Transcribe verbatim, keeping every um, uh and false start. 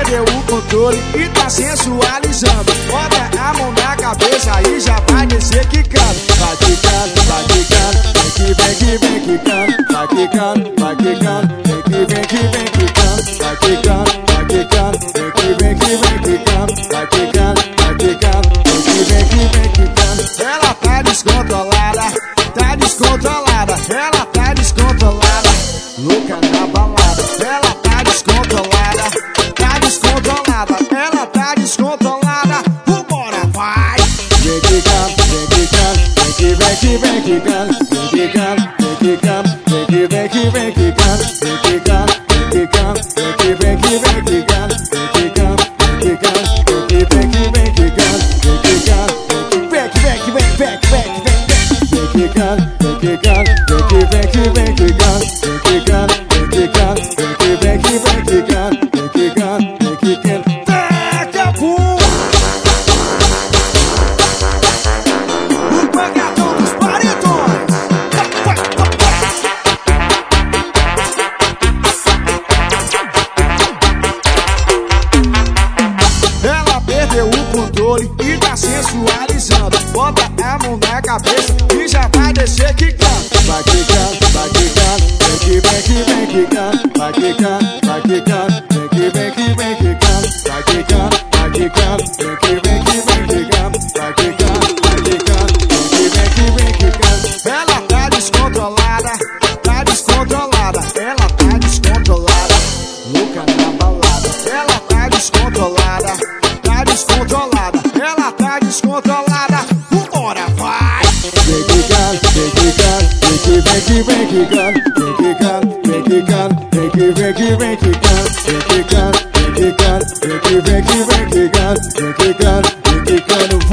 perdeu o controle e tá sensualizando. Bota a mão na cabeça e já vai descer quicando. Vai quicando, vai quicando, vem que vem que vem quicando. Vai quicando, vai quicando, vem que vem que vem quicando. Vai quicando, vai quicando, vem que vem que vem quicando. Vai quicando, vai quicando, vem que vem que vem quicando. Ela tá descontrolada, tá descontrolada. Ela tá descontrolada, louca na balada. Ela tá descontrolada, tá descontrolada. Ela tá descontrolada, vambora, vai. Vem quicando, vem quicando, vem que vem que vem quicando. Vem quicando, vem quicando, vem que vem que vem quicando. Vem quicando, vem quicando, vem que vem que vem quicando. Vem quicando, vem quicando, vem que vem que vem quicando. Vem quicando, vem que vem que vem vem vem vem vem. Vem quicando, vem quicando, vem que vem que vem quicando. Vem quicando, vem quicando, vem que vem que vem quicando. Vem quicando, vem quicando. Taca pum! O pancadão dos paredões. Ela perdeu o controle e tá sensualizando. Bota a mão na cabeça e já vai descer quicando. Vai quicando, vai quicando, vem que vem que vem quicando. Vai quicando, vai quicando, vem que vem que vem quicando. Vai quicando, vai quicando, vem que vem que vem quicando. Vai quicando, vai quicando, vem que vem que vem quicando. Ela tá descontrolada, tá descontrolada. Ela tá descontrolada, louca na balada. Ela tá descontrolada, tá descontrolada. Ela tá descontrolada, vambora, vai. Vem quicando, vem quicando, vem que vem que vem quicando. Vem quicando, vem quicando, vem que vem que vem quicando. Vem quicando, vem quicando, vem que vem que vem quicando. Vem quicando, vem quicando.